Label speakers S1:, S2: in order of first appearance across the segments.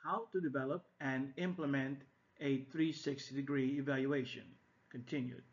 S1: How to develop and implement a 360-degree evaluation. Continued.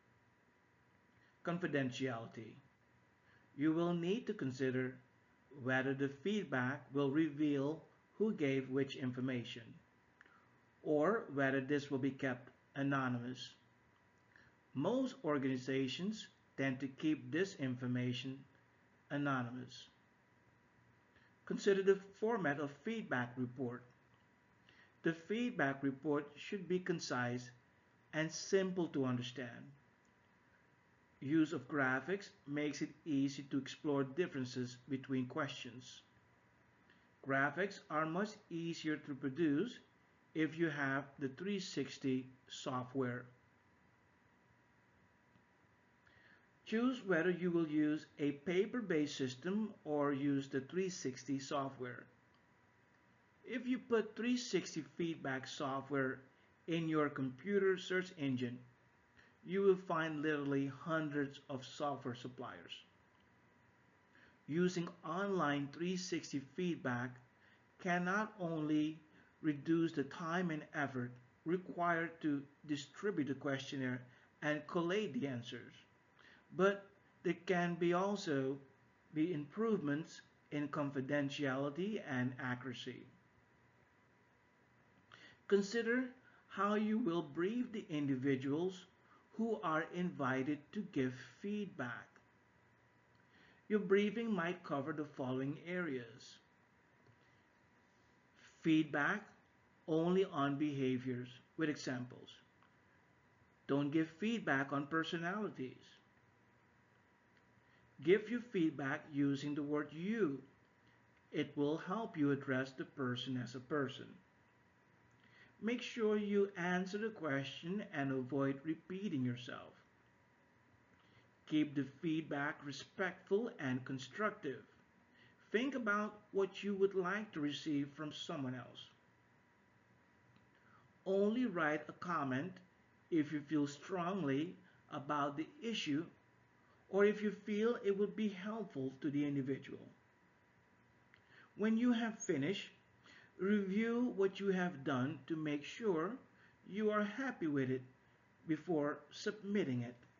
S1: Confidentiality. You will need to consider whether the feedback will reveal who gave which information, or whether this will be kept anonymous. Most organizations tend to keep this information anonymous. Consider the format of feedback report. The feedback report should be concise and simple to understand. Use of graphics makes it easy to explore differences between questions. Graphics are much easier to produce if you have the 360 software. Choose whether you will use a paper-based system or use the 360 software. If you put 360 feedback software in your computer search engine, you will find literally hundreds of software suppliers. Using online 360 feedback can not only reduce the time and effort required to distribute the questionnaire and collate the answers, but there can also be improvements in confidentiality and accuracy. Consider how you will brief the individuals who are invited to give feedback. Your briefing might cover the following areas. Feedback only on behaviors with examples. Don't give feedback on personalities. Give your feedback using the word you. It will help you address the person as a person. Make sure you answer the question and avoid repeating yourself. Keep the feedback respectful and constructive. Think about what you would like to receive from someone else. Only write a comment if you feel strongly about the issue or if you feel it would be helpful to the individual. When you have finished, review what you have done to make sure you are happy with it before submitting it.